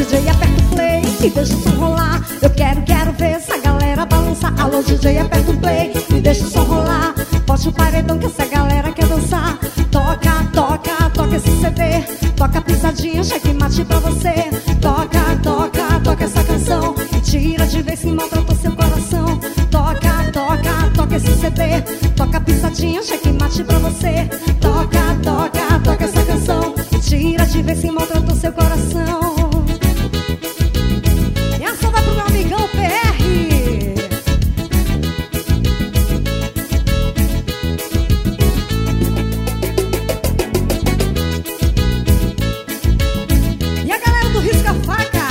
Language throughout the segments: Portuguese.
DJ, aperta o play e deixa o som rolar. Eu quero ver essa galera balançar. Alô DJ, aperta o play e deixa o som rolar. Bote o paredão que essa galera quer dançar. Toca, toca, toca esse CD. Toca pisadinha, checkmate pra você. Toca, toca, toca essa canção e tira de vez que maltratou seu coração. Toca, toca, toca esse CD. Toca pisadinha, checkmate pra você. Toca, toca, toca essa canção e tira de vez que maltratou seu coração. E essa vai pro meu amigão PR. E a galera do Risca-Faca.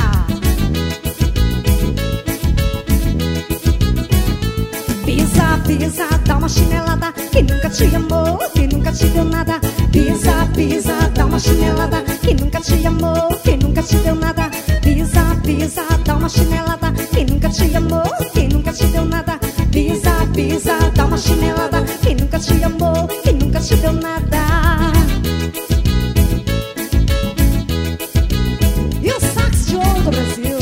Pisa, pisa, dá uma chinelada. Quem nunca te amou, quem nunca te deu nada. Pisa, pisa, dá uma chinelada. Quem nunca te amou, quem nunca te deu nada. Pisa, pisa, dá uma chinelada. Quem nunca te amou, quem nunca te deu nada. Pisa, pisa, dá uma chinelada. Quem nunca te amou, quem nunca te deu nada. E o sax de ouro do Brasil.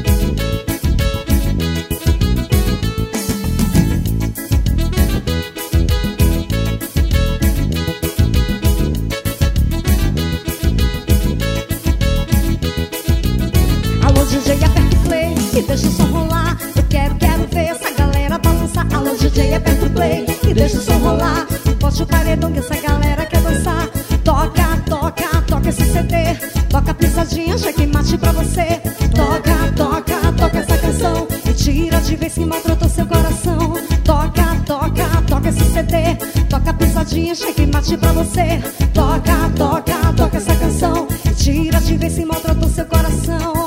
Alô DJ, aperta o play e deixa o som rolar. Eu quero ver essa galera balançar. Alô DJ, aperta o play e deixa o som rolar. Bote o paredão que essa galera quer dançar. Toca, toca, toca esse CD. Toca pisadinha, checkmate pra você. Toca, toca, toca essa canção e tira de vez que maltratou seu coração. Toca, toca, toca esse CD. Toca pisadinha, checkmate pra você. Toca, toca, toca essa canção e tira de vez que maltratou seu coração.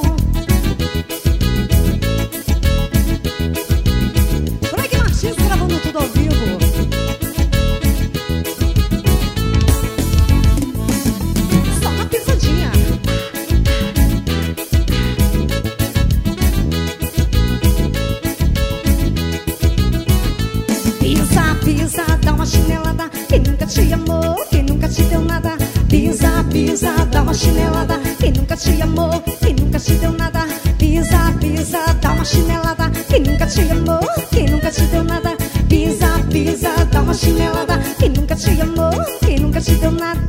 Greg Martins gravando tudo ao vivo. Só uma pisadinha. Pisa, pisa, dá uma chinelada. Quem nunca te amou, quem nunca te deu nada. Pisa, pisa, dá uma chinelada. Quem nunca te amou, quem nunca te deu nada. Pisa, pisa, dá uma chinelada. Quem nunca te amou, quem nunca te deu nada. Pisa, pisa, dá uma chinelada. Quem nunca te amou, quem nunca te deu nada.